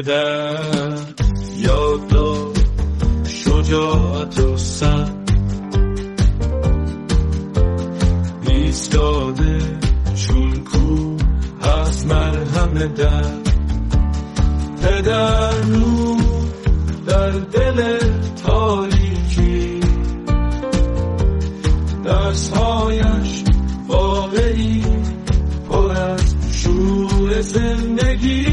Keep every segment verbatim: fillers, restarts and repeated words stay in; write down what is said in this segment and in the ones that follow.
پدر یاد داد شجاعت و سر ایستاده چون کو هست مرهم در پدر رو در دل تاریکی درسهایش واقعی پر از شور زندگی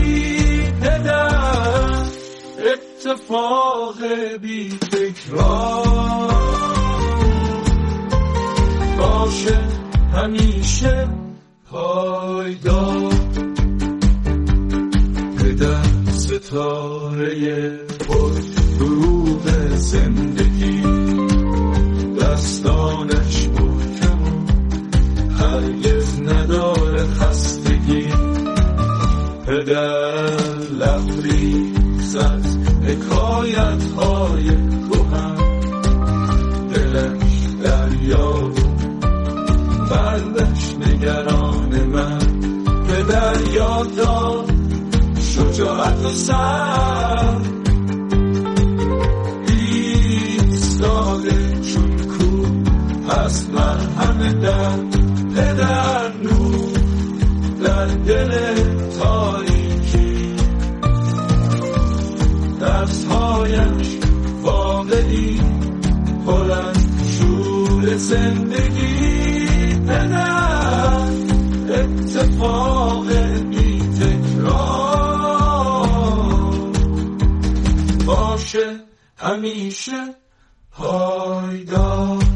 پدر اتفاق بی تکرار باشه همیشه پایدار پدر ستاره پر فروغ زندگی دستانش محکم هرگز نداره خستگی پدر لبریز از حکایت های کهن دلش دریا قلبش نگران من پدر یاد داد شجاعت و سر ایستاده چون کو هست مرهم در پدر نور در دل تاریکی درسهایش واقعی پر از شور زندگی پدر اتفاق بی تکرار باشه همیشه پایدار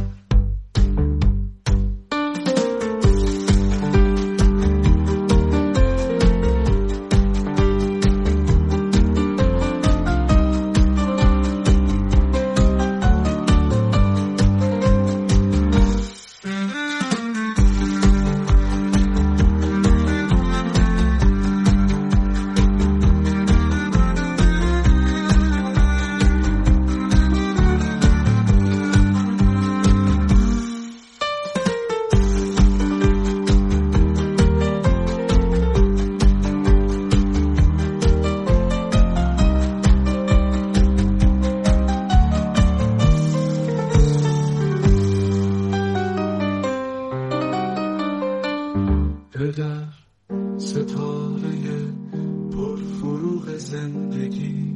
پدر ستاره پر فروغ زندگی